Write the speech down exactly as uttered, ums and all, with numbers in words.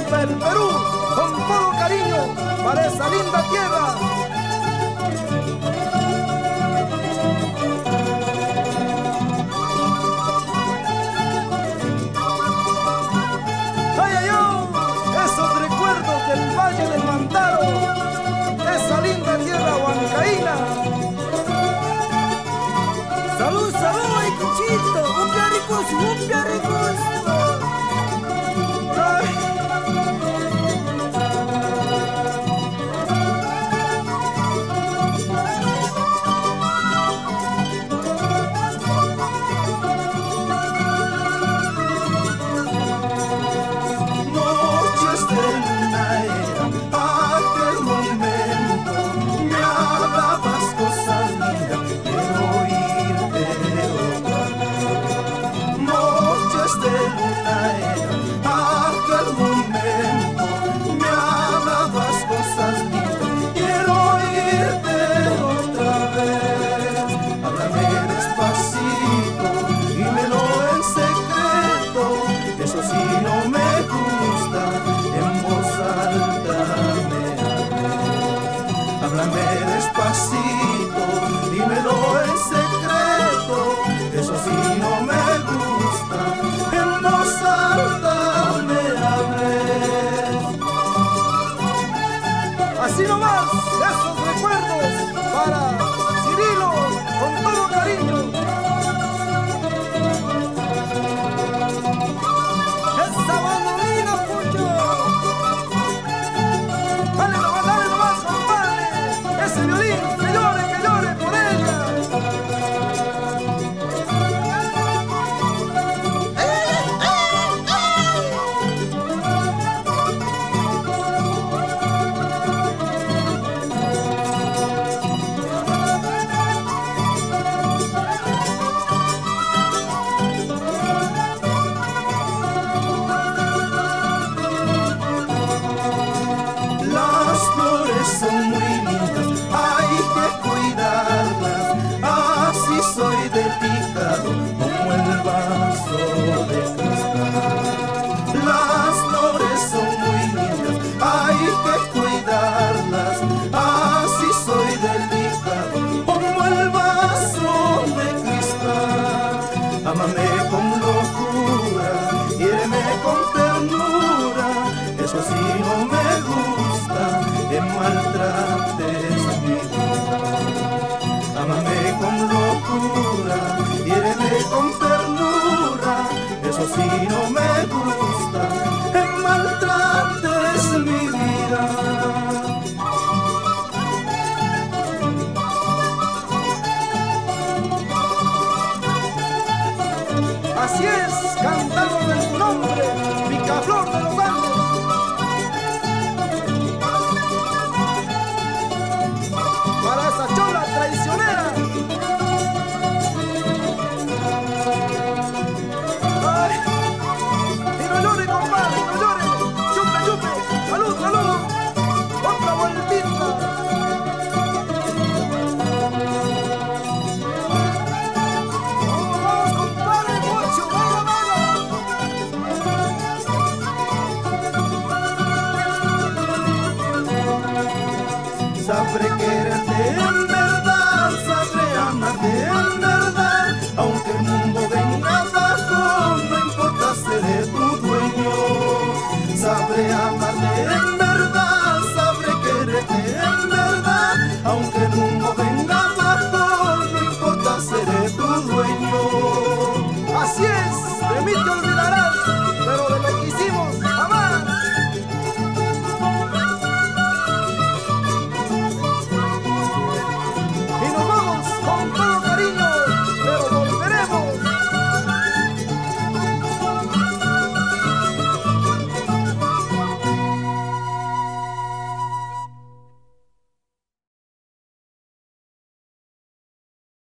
hasta el Perú, con todo cariño para esa linda tierra. ¡Ay, ay, ay! Esos recuerdos del Valle del Mantaro, esa linda tierra huancaína. Salud, salud, ay, Cuchito, un piaricus, un piaricus. Háblame despacito, dímelo en secreto, eso sí no me gusta, en voz alta me hables. Así nomás, esos recuerdos para Cirilo, con todo cariño. Esa bandolina, Pucho. Dale nomás, dale nomás, compadre. Ese violín, que llore, que llore por ella. Las flores son muy lindas, hay que cuidarlas, así soy delicado como el vaso de cristal. Las flores son muy lindas, hay que cuidarlas, así soy delicado como el vaso de cristal. Ámame con locura, quiéreme con ternura, eso sí no me gusta, que maltrates mi vida. Ámame con locura, quiéreme con ternura, eso sí no me gusta, que maltrates mi vida. Así es, cantamos en tu nombre, Picaflor de los Andes. Para esa chola traicionera. Ay, y no llore, compadre, no llore. Chupe, chupe, salud, salud. Otra vueltita. Vamos, compadre, mucho, venga, venga. Sabré quererte en verdad, sabré amarte en verdad, aunque el mundo venga abajo, no importa, seré tu dueño. Sabré amarte en verdad, sabré quererte en verdad, aunque el mundo venga abajo, no importa, seré tu dueño. Así es, de mí te olvidarás.